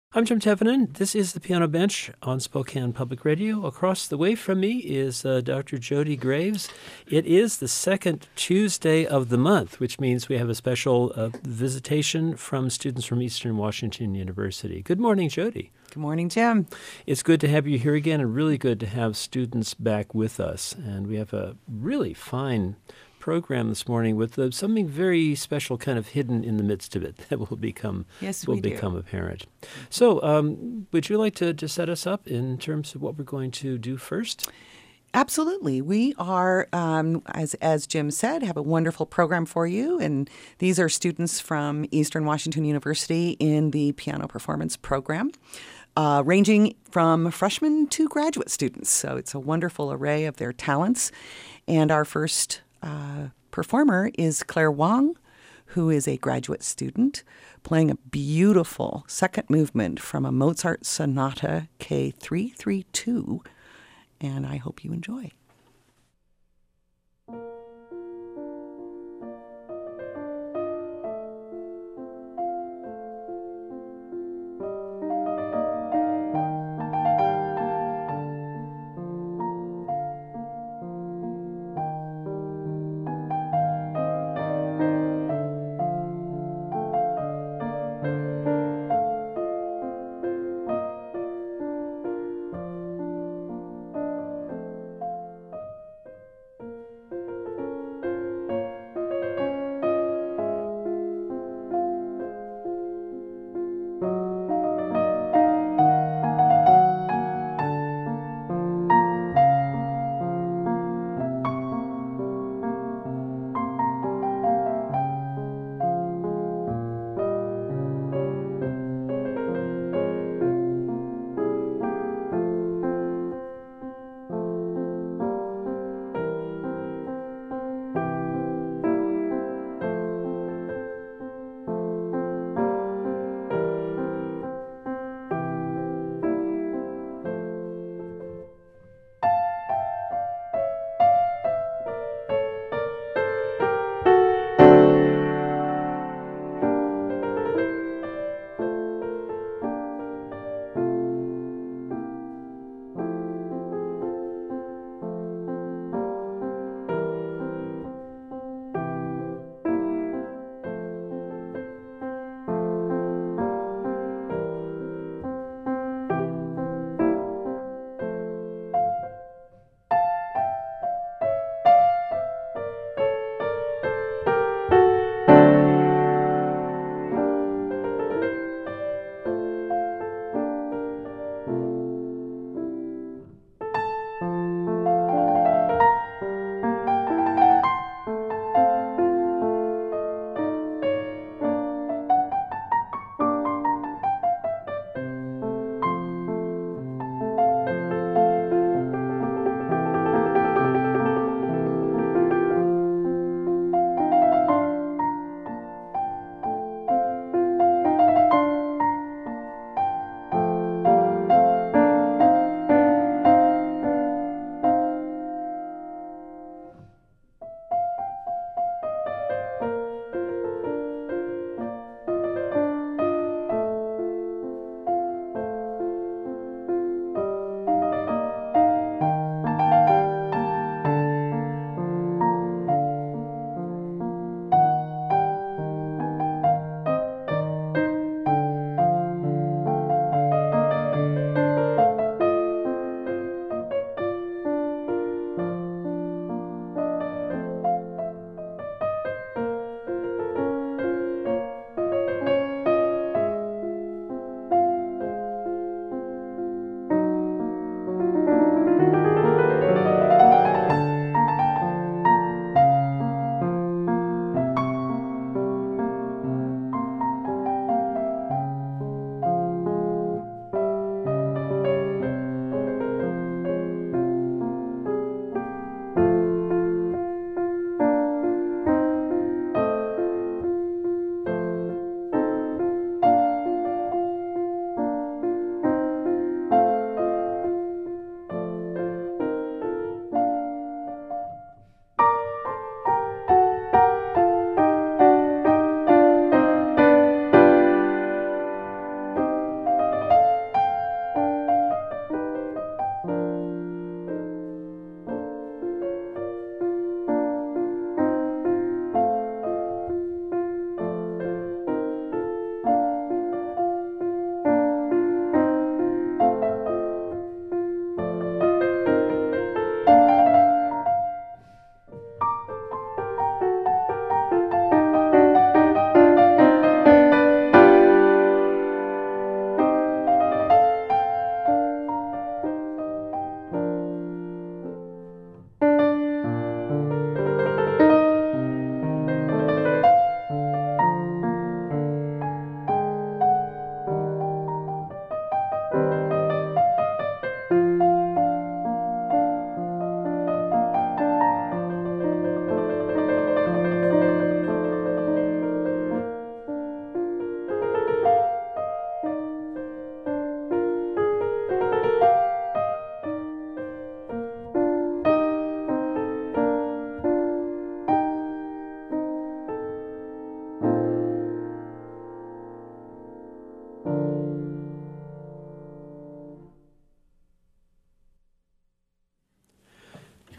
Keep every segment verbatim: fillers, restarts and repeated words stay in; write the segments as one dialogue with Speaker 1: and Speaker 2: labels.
Speaker 1: I'm Jim Tevenin. This is the Piano Bench on Spokane Public Radio. Across the way from me is uh, Doctor Jody Graves. It is the second Tuesday of the month, which means we have a special uh, visitation from students from Eastern Washington University. Good morning, Jody.
Speaker 2: Good morning, Jim.
Speaker 1: It's good to have you here again, and really good to have students back with us. And we have a really fine program this morning with uh, something very special kind of hidden in the midst of it that will become
Speaker 2: yes,
Speaker 1: will
Speaker 2: we
Speaker 1: become
Speaker 2: do.
Speaker 1: apparent. So um, would you like to, to set us up in terms of what we're going to do first?
Speaker 2: Absolutely. We are, um, as, as Jim said, have a wonderful program for you. And these are students from Eastern Washington University in the piano performance program, uh, ranging from freshmen to graduate students. So it's a wonderful array of their talents. And our first uh, performer is Claire Wong, who is a graduate student, playing a beautiful second movement from a Mozart Sonata K three thirty-two. And I hope you enjoy.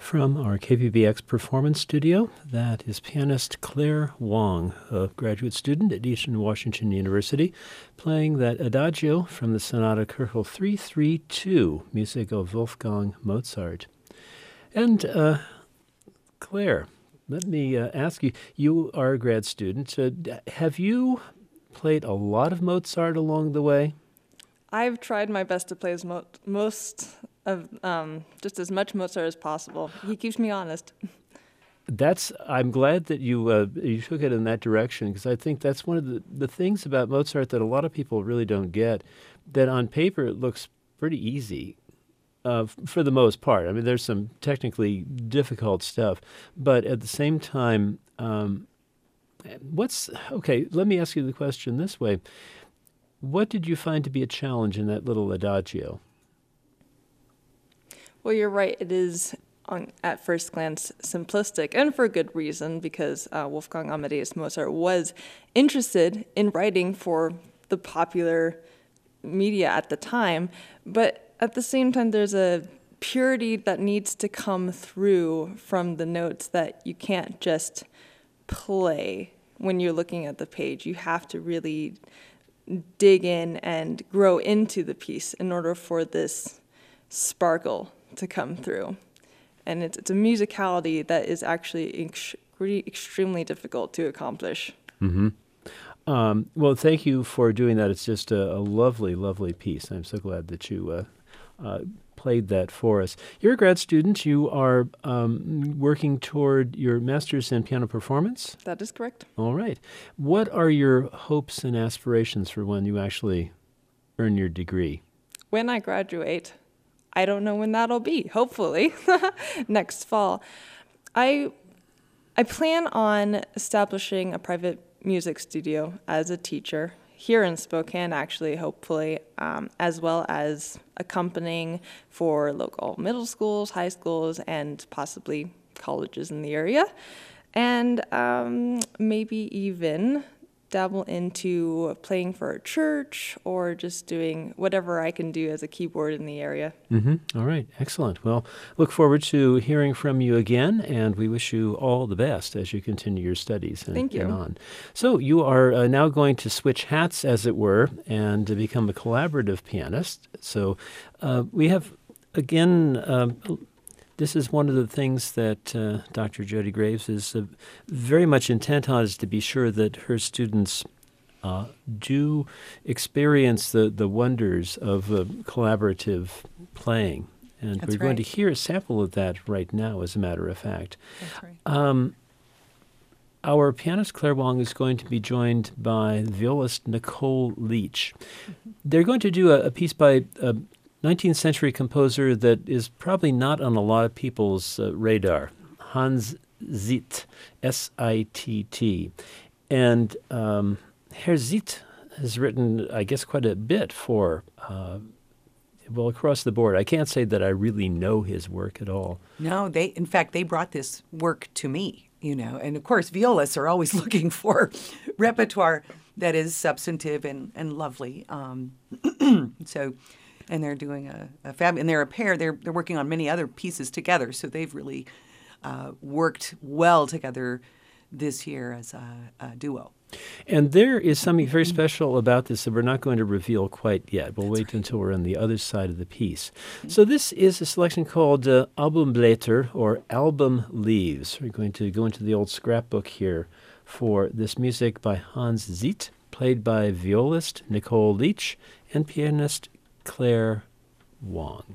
Speaker 1: From our K P B X Performance Studio, that is pianist Claire Wong, a graduate student at Eastern Washington University, playing that Adagio from the Sonata Köchel three three two, music of Wolfgang Mozart. And uh, Claire, let me uh, ask you, you are a grad student. Uh, have you played a lot of Mozart along the way?
Speaker 3: I've tried my best to play as mo- most of um, just as much Mozart as possible. He keeps me honest.
Speaker 1: That's. I'm glad that you uh, you took it in that direction, because I think that's one of the, the things about Mozart that a lot of people really don't get, that on paper it looks pretty easy uh, f- for the most part. I mean, there's some technically difficult stuff, but at the same time, um, what's, okay, let me ask you the question this way. What did you find to be a challenge in that little Adagio?
Speaker 3: Well, you're right. It is, on, at first glance, simplistic, and for good reason, because uh, Wolfgang Amadeus Mozart was interested in writing for the popular media at the time. But at the same time, there's a purity that needs to come through from the notes that you can't just play when you're looking at the page. You have to really dig in and grow into the piece in order for this sparkle to come through. And it's, it's a musicality that is actually ex- extremely difficult to accomplish.
Speaker 1: Mm-hmm. Um, well, thank you for doing that. It's just a, a lovely, lovely piece. I'm so glad that you uh, uh, played that for us. You're a grad student. You are um, working toward your master's in piano performance?
Speaker 3: That is correct.
Speaker 1: All right. What are your hopes and aspirations for when you actually earn your degree?
Speaker 3: When I graduate, I don't know when that'll be, hopefully, next fall. I I plan on establishing a private music studio as a teacher here in Spokane, actually, hopefully, um, as well as accompanying for local middle schools, high schools, and possibly colleges in the area. And um, maybe even dabble into playing for a church or just doing whatever I can do as a keyboard in the area.
Speaker 1: Mm-hmm. All right. Excellent. Well, look forward to hearing from you again, and we wish you all the best as you continue your studies and,
Speaker 3: Thank you.
Speaker 1: and on. So you are uh, now going to switch hats, as it were, and to become a collaborative pianist. So uh, we have, again, um, this is one of the things that uh, Doctor Jody Graves is uh, very much intent on, is to be sure that her students uh, do experience the, the wonders of uh, collaborative playing. And
Speaker 2: That's
Speaker 1: we're going
Speaker 2: right.
Speaker 1: to hear a sample of that right now, as a matter of fact.
Speaker 2: That's right.
Speaker 1: Um, our pianist Claire Wong is going to be joined by violist Nicole Leach. Mm-hmm. They're going to do a, a piece by uh, nineteenth century composer that is probably not on a lot of people's uh, radar, Hans Zitt, S I T T. And um, Herr Zitt has written, I guess, quite a bit for, uh, well, across the board. I can't say that I really know his work at all.
Speaker 2: No, they, in fact, they brought this work to me, you know, and of course, violists are always looking for repertoire that is substantive and, and lovely. Um, so... And they're doing a, a fab, and they're a pair. They're they're working on many other pieces together. So they've really uh, worked well together this year as a, a duo.
Speaker 1: And there is something very special about this that we're not going to reveal quite yet. We'll
Speaker 2: That's
Speaker 1: wait
Speaker 2: right.
Speaker 1: until we're on the other side of the piece. So this is a selection called uh, Albumblätter, or Album Leaves. We're going to go into the old scrapbook here for this music by Hans Zitt, played by violist Nicole Leach and pianist Claire Wong.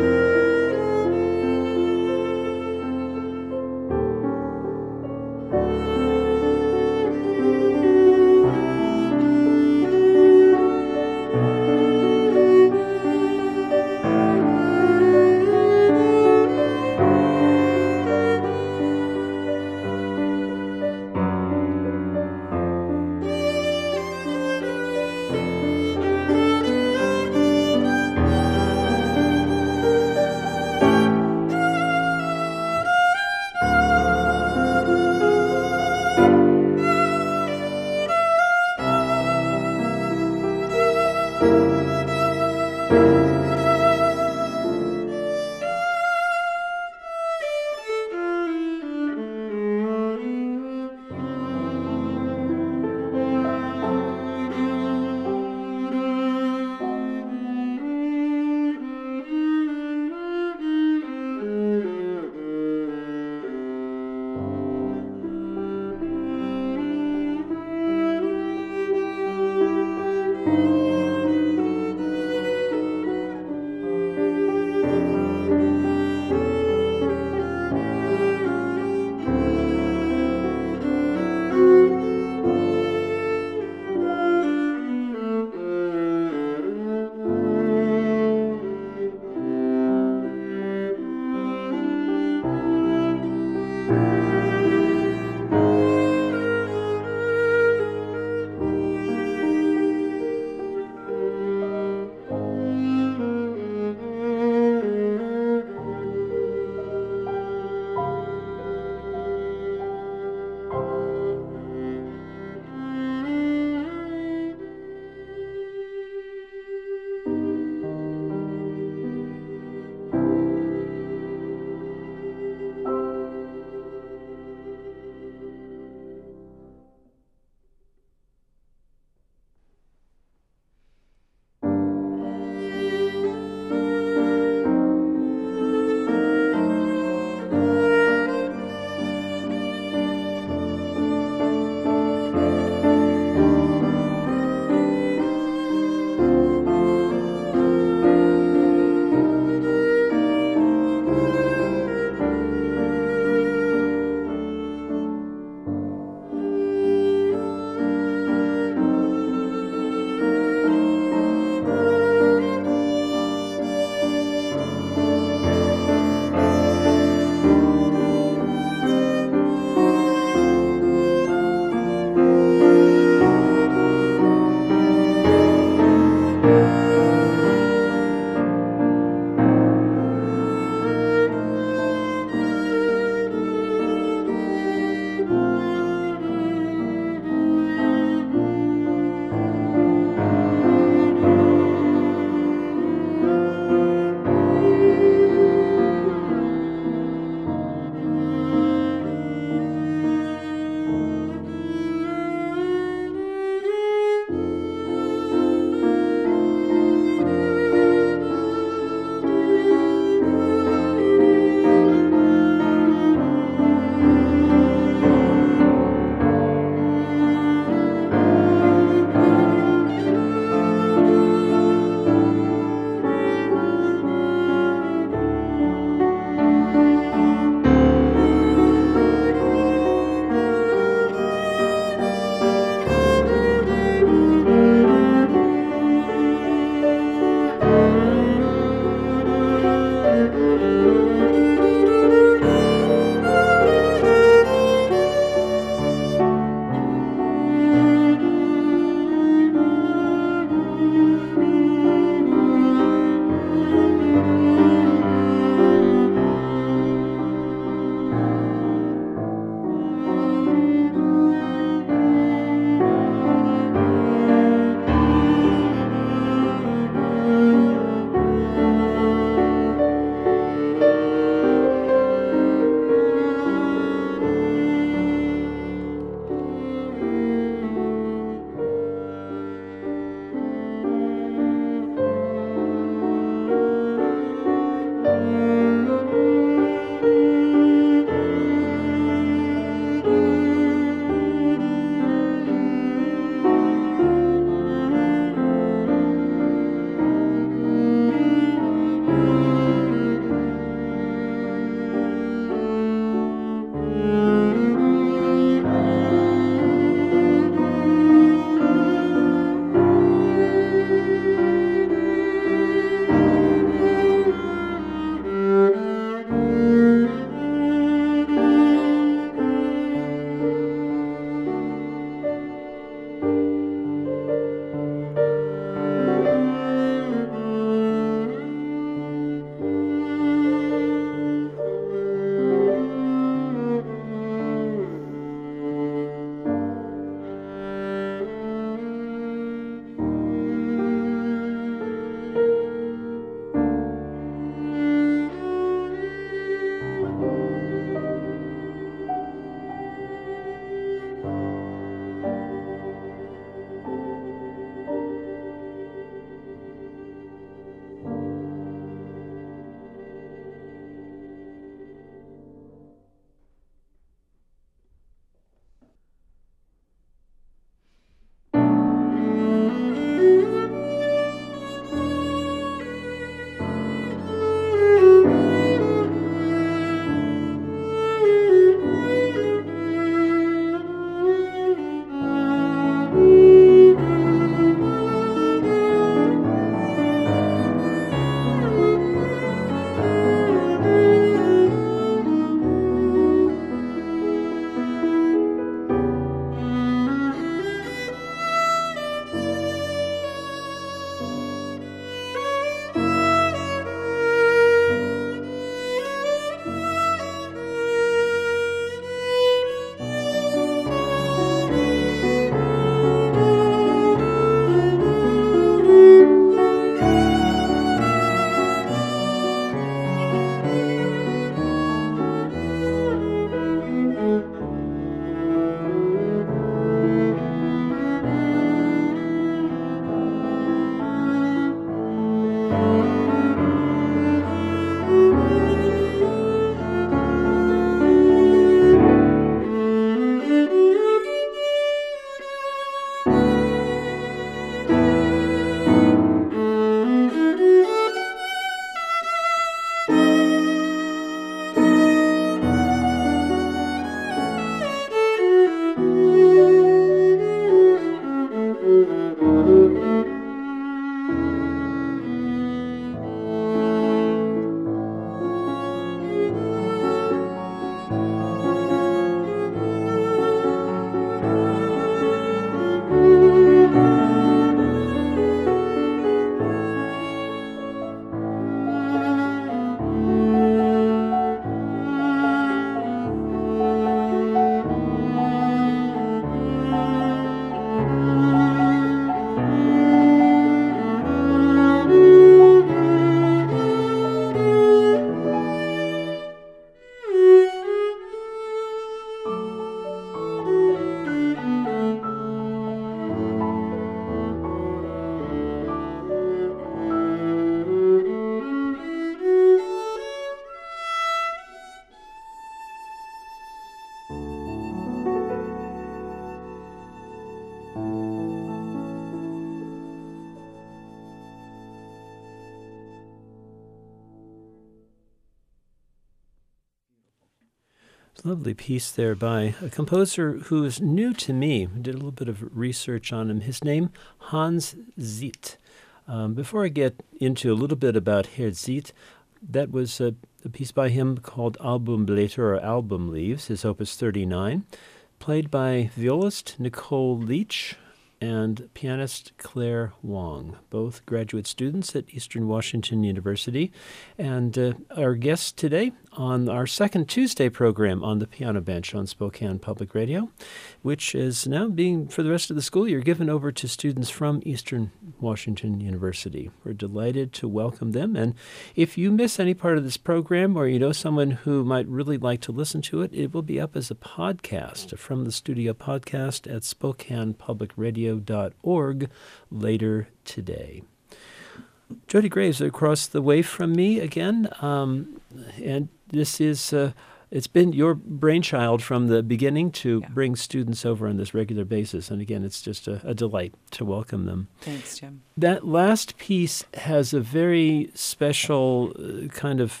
Speaker 1: Lovely piece there by a composer who is new to me. I did a little bit of research on him. His name, Hans Ziet. Um, before I get into a little bit about Herr Ziet, that was a, a piece by him called Albumblätter, or Album Leaves, his opus thirty-nine, played by violist Nicole Leach and pianist Claire Wong, both graduate students at Eastern Washington University, and uh, our guests today on our second Tuesday program on the Piano Bench on Spokane Public Radio, which is now being, for the rest of the school year, given over to students from Eastern Washington University. We're delighted to welcome them, and if you miss any part of this program or you know someone who might really like to listen to it, it will be up as a podcast, a From the Studio podcast at spokane public radio dot org later today. Jody Graves across the way from me again, um, and this is, uh, it's been your brainchild from the beginning to yeah. bring students over on this regular basis, and again, it's just a, a delight to welcome them.
Speaker 2: Thanks, Jim.
Speaker 1: That last piece has a very special uh, kind of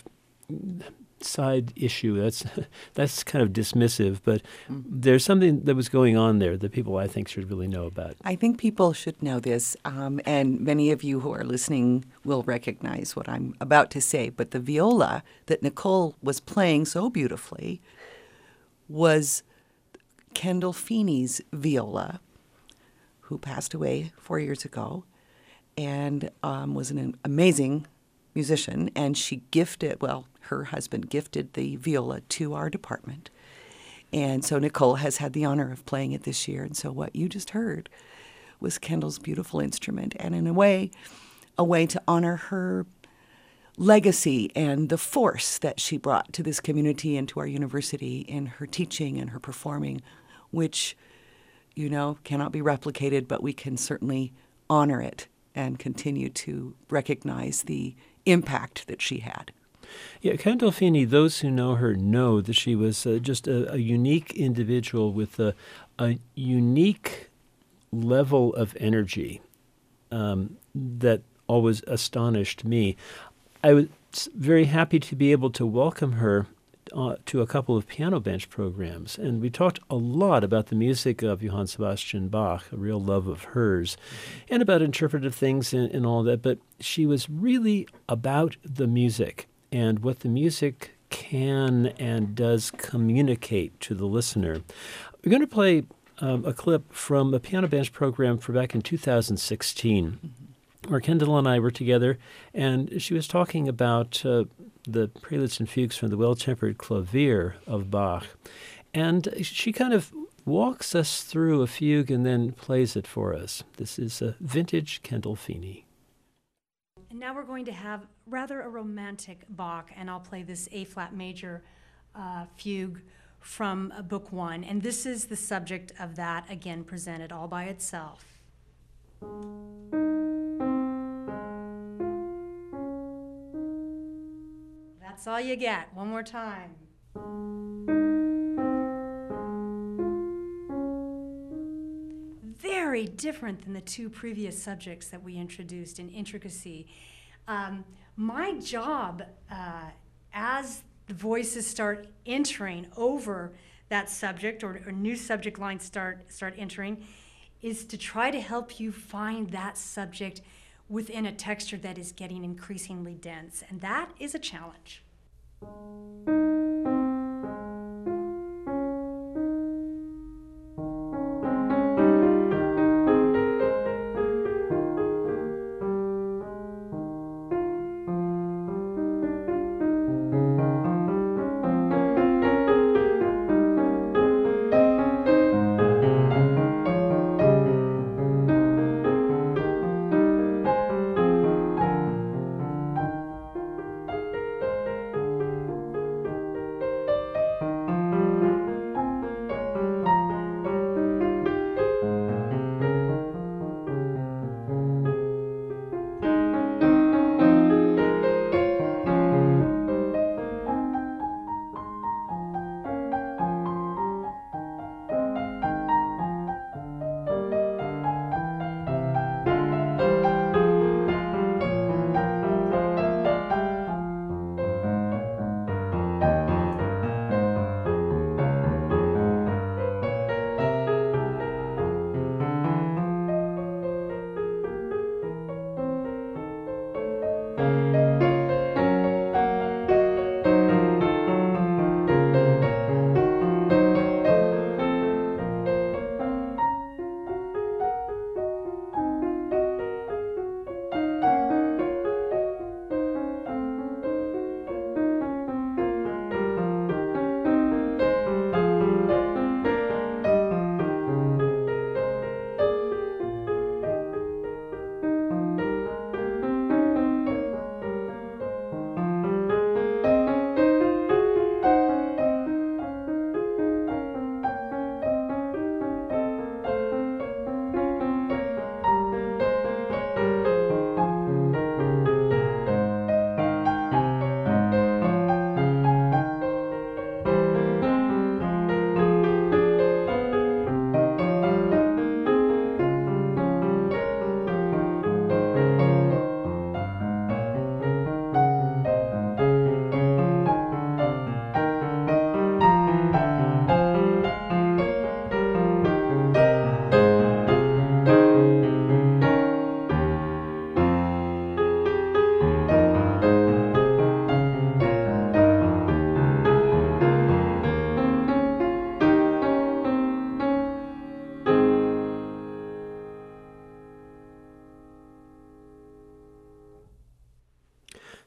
Speaker 1: side issue. That's that's kind of dismissive, but mm. there's something that was going on there that people, I think, should really know about.
Speaker 2: I think people should know this, um, and many of you who are listening will recognize what I'm about to say, but the viola that Nicole was playing so beautifully was Kendall Feeney's viola, who passed away four years ago, and um, was an amazing musician, and she gifted, well, her husband gifted the viola to our department. And so Nicole has had the honor of playing it this year. And so what you just heard was Kendall's beautiful instrument, and in a way, a way to honor her legacy and the force that she brought to this community and to our university in her teaching and her performing, which, you know, cannot be replicated, but we can certainly honor it and continue to recognize the impact that she had.
Speaker 1: Yeah, Kendall Feeney, those who know her know that she was uh, just a, a unique individual with a, a unique level of energy um, that always astonished me. I was very happy to be able to welcome her uh, to a couple of Piano Bench programs, and we talked a lot about the music of Johann Sebastian Bach, a real love of hers, mm-hmm. and about interpretive things and, and all that, but she was really about the music and what the music can and does communicate to the listener. We're going to play um, a clip from a Piano Bench program for back in two thousand sixteen, mm-hmm. where Kendall and I were together, and she was talking about uh, the preludes and fugues from the Well-Tempered Clavier of Bach. And she kind of walks us through a fugue and then plays it for us. This is a vintage Kendall Feeney.
Speaker 4: And now we're going to have rather a romantic Bach, and I'll play this A-flat major uh, fugue from uh, Book One. And this is the subject of that, again, presented all by itself. That's all you get. One more time. Very different than the two previous subjects that we introduced in intricacy. Um, my job, uh, as the voices start entering over that subject, or, or new subject lines start start entering, is to try to help you find that subject within a texture that is getting increasingly dense, and that is a challenge.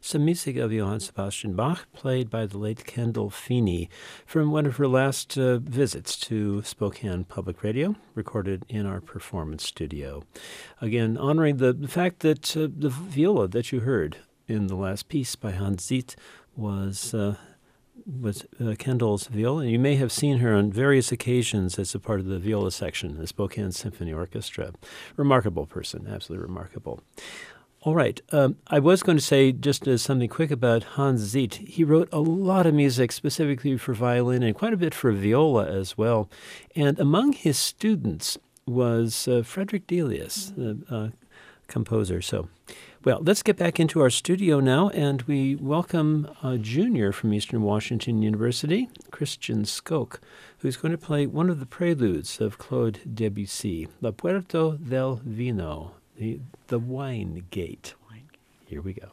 Speaker 1: some music of Johann Sebastian Bach, played by the late Kendall Feeney, from one of her last uh, visits to Spokane Public Radio, recorded in our performance studio. Again, honoring the, the fact that uh, the viola that you heard in the last piece by Hans Ziet was uh, was uh, Kendall's viola. You may have seen her on various occasions as a part of the viola section, the Spokane Symphony Orchestra. Remarkable person, absolutely remarkable. All right. Um, I was going to say just uh, something quick about Hans Ziet. He wrote a lot of music specifically for violin and quite a bit for viola as well. And among his students was uh, Frederick Delius, the uh, composer. So, well, let's get back into our studio now, and we welcome a junior from Eastern Washington University, Christian Skok, who's going to play one of the preludes of Claude Debussy, La Puerta del Vino, the, the Wine Gate. Here we go.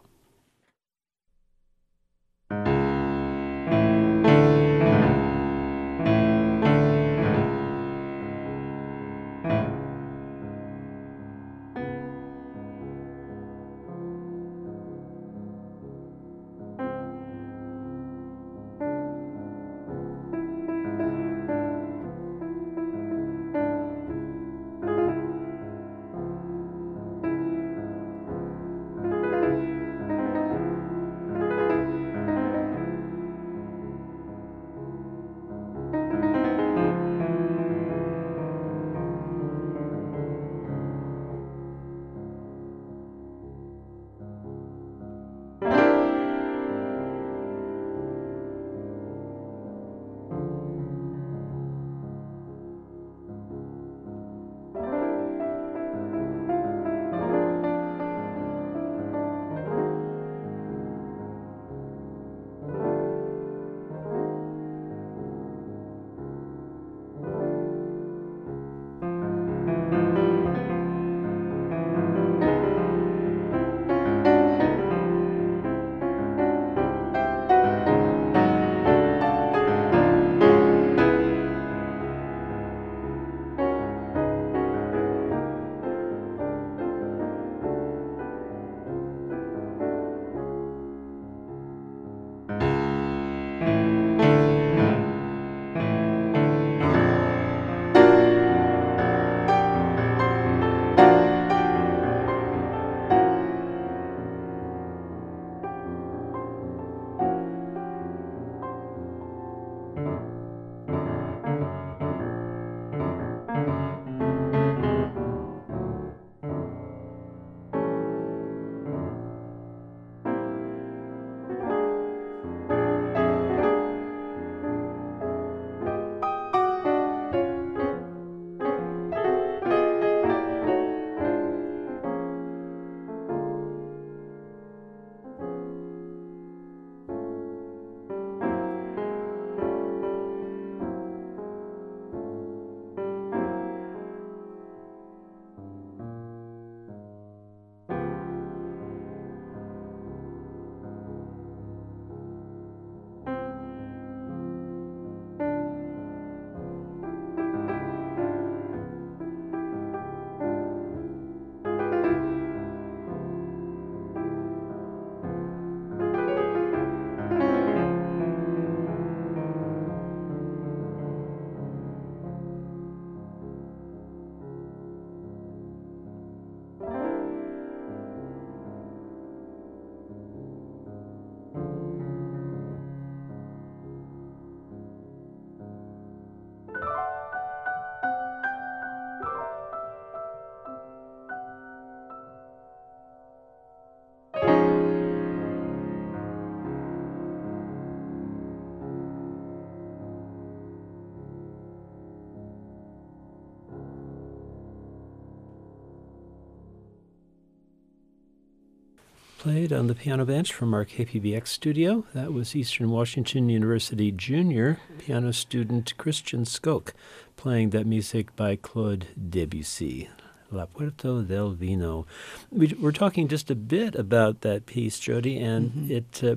Speaker 1: Played on the piano bench from our K P B X studio. That was Eastern Washington University junior piano student Christian Skok playing that music by Claude Debussy, La Puerta del Vino. We, we're talking just a bit about that piece, Jody, and mm-hmm. it uh,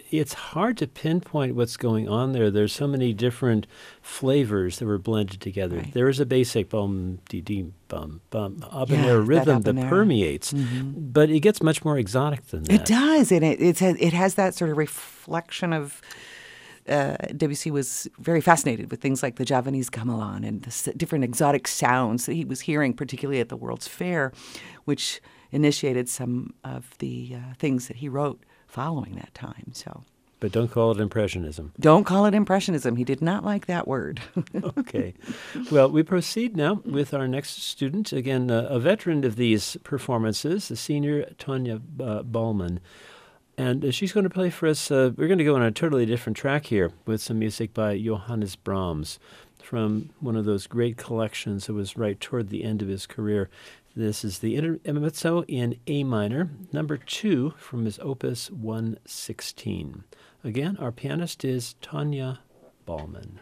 Speaker 1: it's hard to pinpoint what's going on there. There's so many different flavors that were blended together.
Speaker 2: Right.
Speaker 1: There is a basic bum, dee, dee, bum, bum, habanero
Speaker 2: Yeah, that
Speaker 1: rhythm that,
Speaker 2: habanero.
Speaker 1: permeates,
Speaker 2: Mhm.
Speaker 1: but it gets much more exotic than that.
Speaker 2: It does, and it it has, it has that sort of reflection of. Uh, Debussy was very fascinated with things like the Javanese gamelan and the s- different exotic sounds that he was hearing, particularly at the World's Fair, which initiated some of the uh, things that he wrote following that time. So
Speaker 1: But don't call it Impressionism.
Speaker 2: don't call it Impressionism. He did not like that word.
Speaker 1: Okay. Well, we proceed now with our next student. Again, uh, a veteran of these performances, the senior Tonya uh, Ballman. And uh, she's going to play for us. Uh, we're going to go on a totally different track here with some music by Johannes Brahms from one of those great collections that was right toward the end of his career. This is the Intermezzo in A minor, number two from his opus one sixteen. Again, our pianist is Tonya Ballman.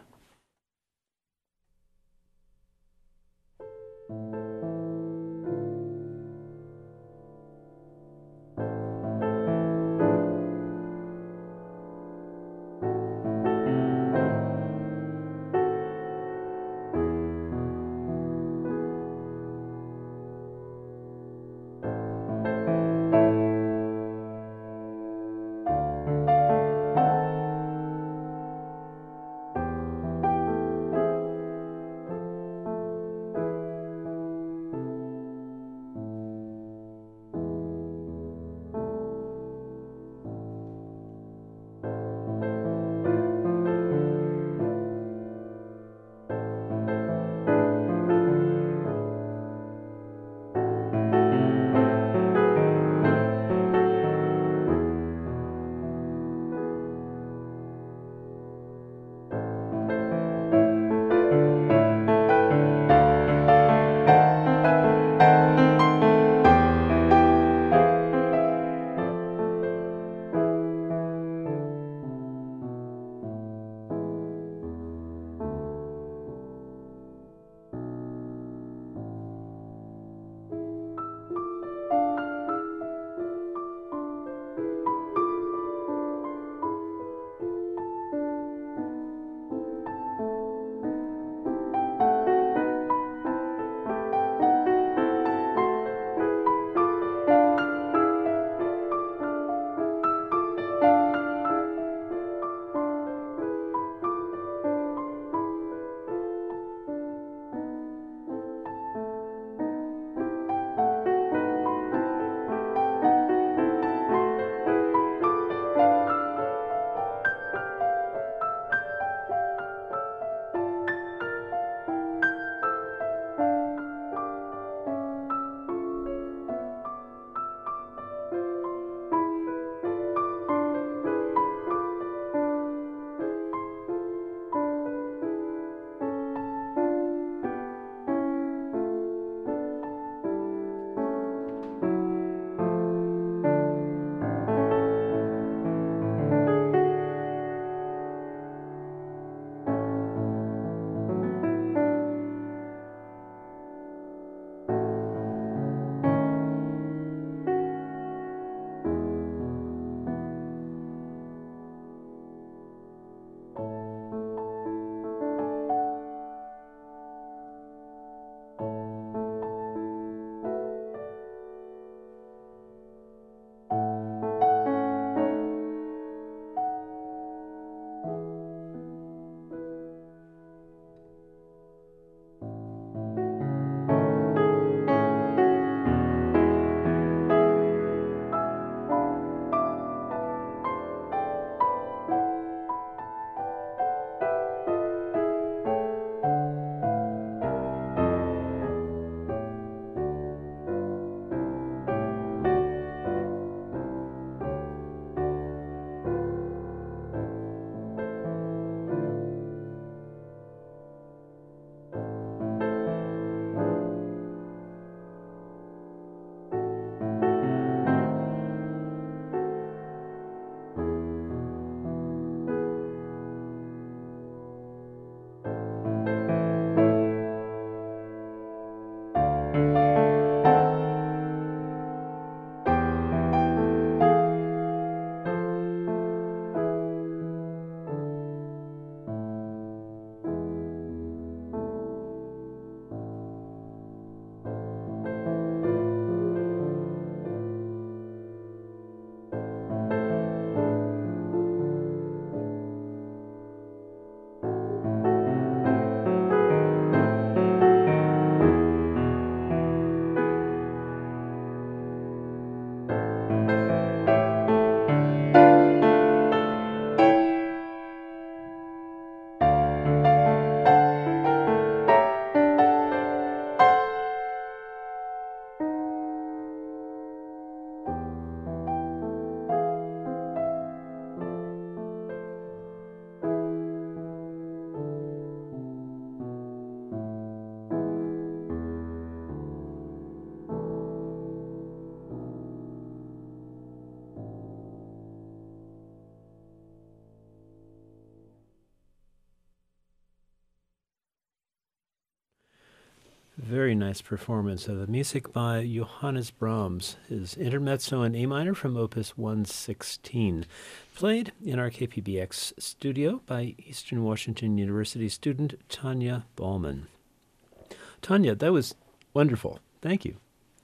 Speaker 1: very nice performance of the music by Johannes Brahms, his Intermezzo in A minor from Opus one sixteen, played in our K P B X studio by Eastern Washington University student Tanya Ballman. Tanya, that was wonderful. Thank you.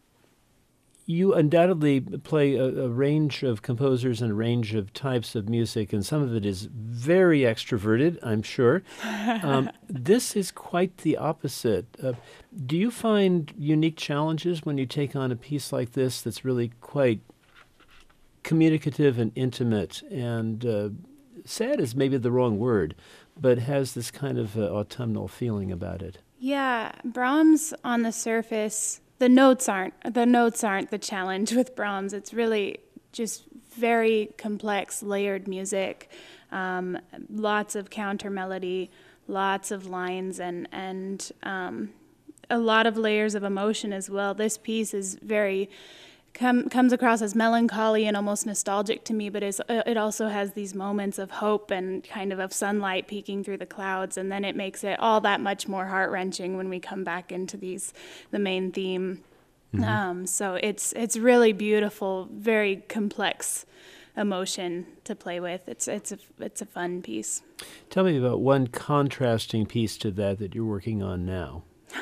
Speaker 1: You undoubtedly play a, a range of composers and a range of types of music, and some of it is very extroverted, I'm sure. Um, this is quite the opposite. Uh, do you find unique challenges when you take on a piece like this that's really quite communicative and intimate and uh, sad is maybe the wrong word, but has this kind of uh, autumnal feeling about it?
Speaker 5: Yeah, Brahms on the surface... The notes aren't the notes aren't the challenge with Brahms. It's really just very complex, layered music, um, lots of counter melody, lots of lines, and and um, a lot of layers of emotion as well. This piece is very com- comes across as melancholy and almost nostalgic to me, but it's, uh, it also has these moments of hope and kind of of sunlight peeking through the clouds, and then it makes it all that much more heart-wrenching when we come back into these the main theme. Mm-hmm. Um, so it's it's really beautiful, very complex emotion to play with. It's it's a it's a fun piece.
Speaker 1: Tell me about one contrasting piece to that that you're working on now.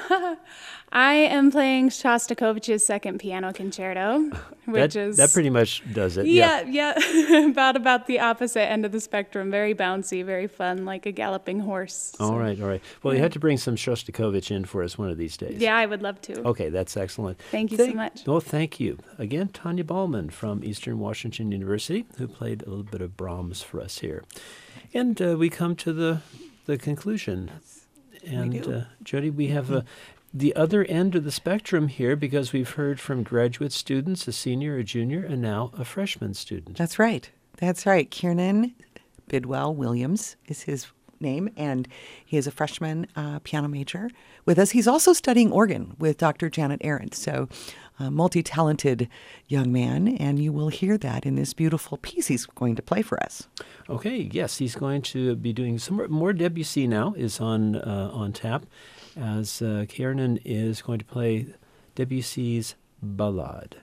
Speaker 5: I am playing Shostakovich's Second Piano Concerto, which
Speaker 1: that,
Speaker 5: is...
Speaker 1: That pretty much does it.
Speaker 5: Yeah, yeah, yeah. about about the opposite end of the spectrum. Very bouncy, very fun, like a galloping horse.
Speaker 1: All
Speaker 5: so.
Speaker 1: right, all right. Well, yeah. You have to bring some Shostakovich in for us one of these days.
Speaker 5: Yeah, I would love to.
Speaker 1: Okay, that's excellent.
Speaker 5: Thank you
Speaker 1: thank,
Speaker 5: so much.
Speaker 1: Well, thank you. Again, Tanya Ballman from Eastern Washington University, who played a little bit of Brahms for us here. And uh, we come to the, the conclusion. And,
Speaker 2: we do.
Speaker 1: Uh, Jody, we have a... the other end of the spectrum here, because we've heard from graduate students, a senior, a junior, and now a freshman student.
Speaker 2: That's right. That's right. Kiernan Bidwell Williams is his name, and he is a freshman uh, piano major with us. He's also studying organ with Doctor Janet Arendt, so a multi-talented young man, and you will hear that in this beautiful piece he's going to play for us.
Speaker 1: Okay, yes, he's going to be doing some more, more Debussy now is on uh, on tap, as uh, Kiernan is going to play Debussy's Ballade.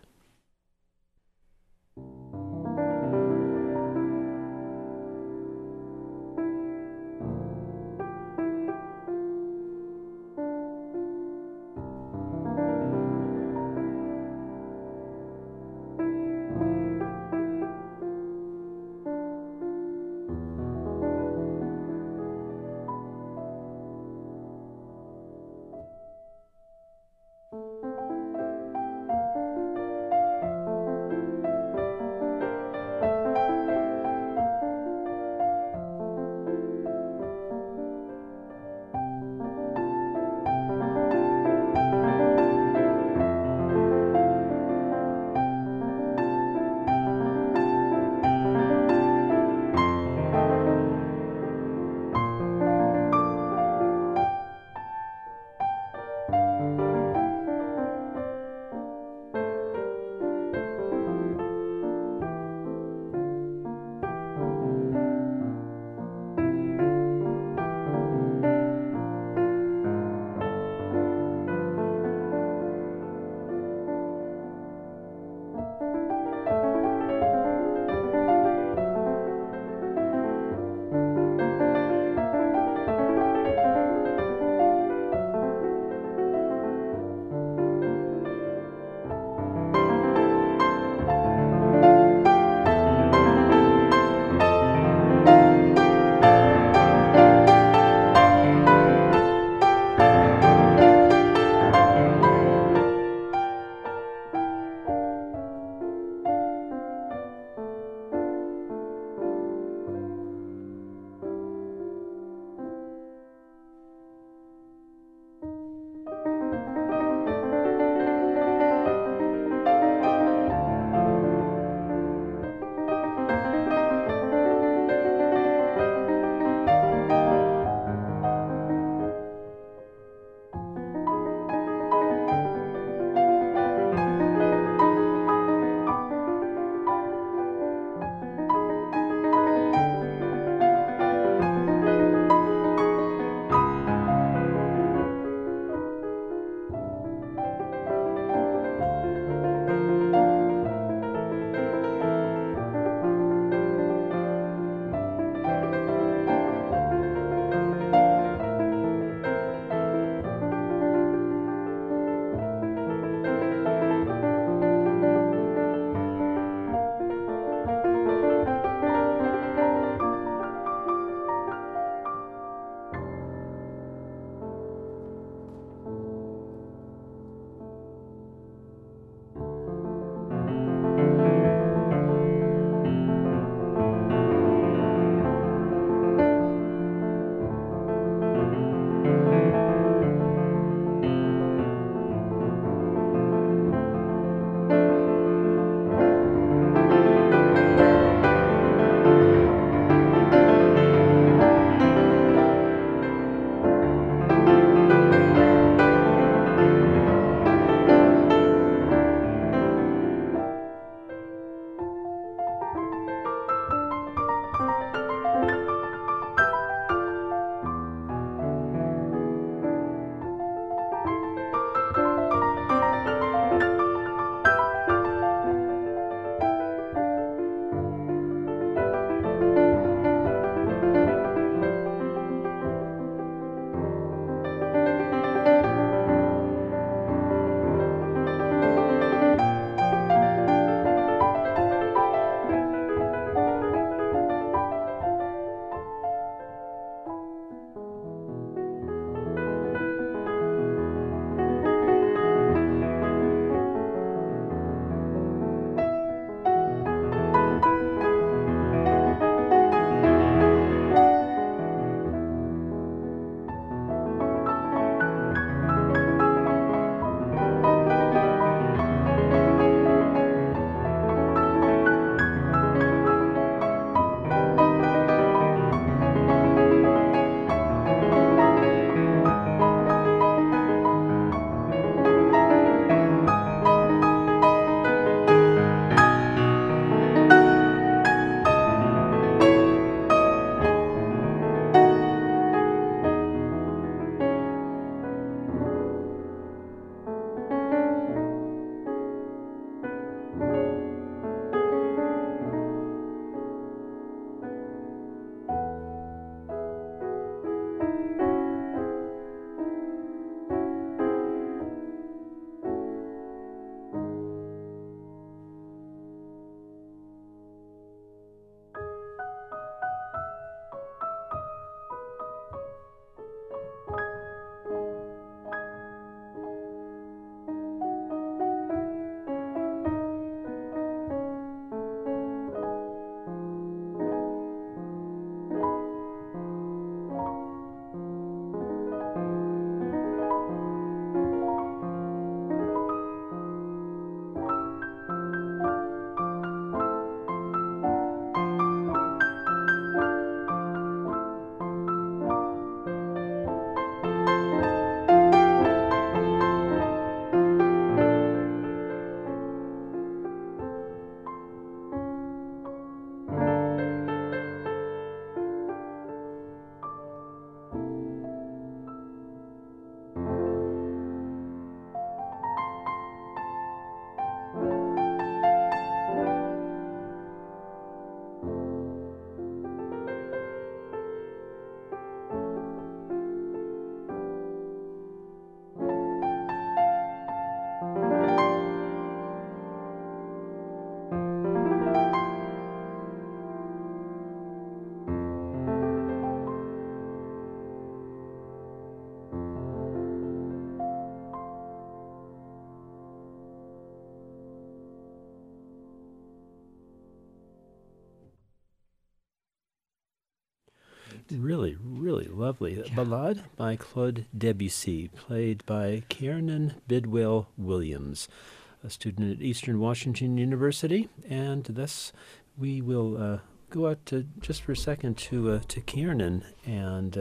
Speaker 1: Really, really lovely. Yeah. Ballade by Claude Debussy, played by Kiernan Bidwell Williams, a student at Eastern Washington University. And thus, we will uh, go out to, just for a second to uh, to Kiernan, and uh,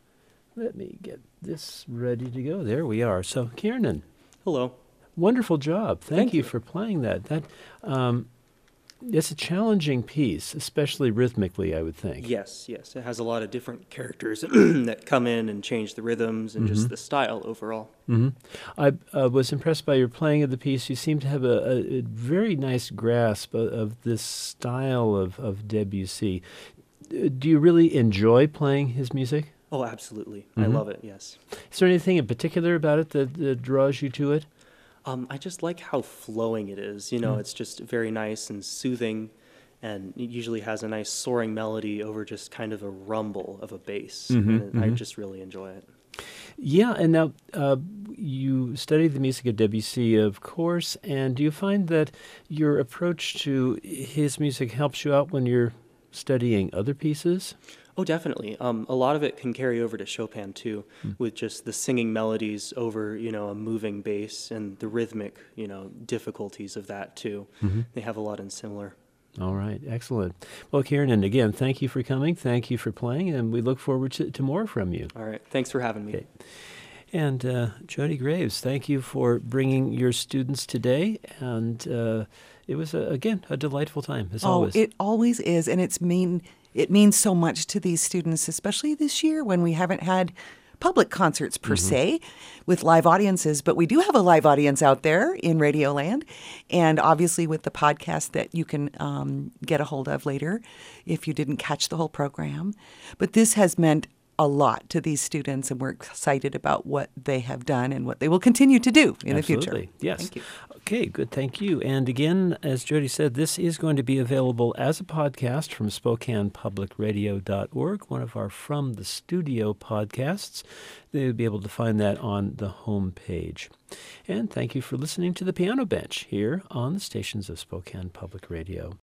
Speaker 1: let me get this ready to go. There we are. So, Kiernan.
Speaker 6: Hello.
Speaker 1: Wonderful job. Thank,
Speaker 6: Thank
Speaker 1: you,
Speaker 6: you
Speaker 1: for playing that. That um, it's a challenging piece, especially rhythmically, I would think.
Speaker 6: Yes, yes. It has a lot of different characters that come in and change the rhythms and mm-hmm. just the style overall.
Speaker 1: Mm-hmm. I uh, was impressed by your playing of the piece. You seem to have a, a, a very nice grasp of, of this style of, of Debussy. Do you really enjoy playing his music?
Speaker 6: Oh, absolutely.
Speaker 1: Mm-hmm.
Speaker 6: I love it, yes.
Speaker 1: Is there anything in particular about it that, that draws you to it?
Speaker 6: Um, I just like how flowing it is. You know, mm. it's just very nice and soothing, and it usually has a nice soaring melody over just kind of a rumble of a bass.
Speaker 1: Mm-hmm,
Speaker 6: and
Speaker 1: mm-hmm.
Speaker 6: I just really enjoy it.
Speaker 1: Yeah, and now uh, you studied the music of Debussy, of course, and do you find that your approach to his music helps you out when you're studying other pieces?
Speaker 6: Oh, definitely. Um, a lot of it can carry over to Chopin, too, mm. with just the singing melodies over, you know, a moving bass and the rhythmic, you know, difficulties of that, too. Mm-hmm. They have a lot in similar.
Speaker 1: All right. Excellent. Well, Kiernan, again, thank you for coming. Thank you for playing, and we look forward to, to more from you.
Speaker 6: All right. Thanks for having me.
Speaker 1: Okay. And uh, Jody Graves, thank you for bringing your students today, and uh, it was, a, again, a delightful time, as
Speaker 2: oh,
Speaker 1: always.
Speaker 2: It always is, and it's mean... It means so much to these students, especially this year when we haven't had public concerts per mm-hmm. se with live audiences. But we do have a live audience out there in Radioland, and obviously with the podcast that you can um, get a hold of later if you didn't catch the whole program. But this has meant a lot to these students, and we're excited about what they have done and what they will continue to do in
Speaker 1: Absolutely.
Speaker 2: the future.
Speaker 1: Yes.
Speaker 2: Thank you.
Speaker 1: Okay, good. Thank you. And again, as Jody said, this is going to be available as a podcast from Spokane Public Radio dot org, one of our From the Studio podcasts. They'll be able to find that on the home page. And thank you for listening to The Piano Bench here on the stations of Spokane Public Radio.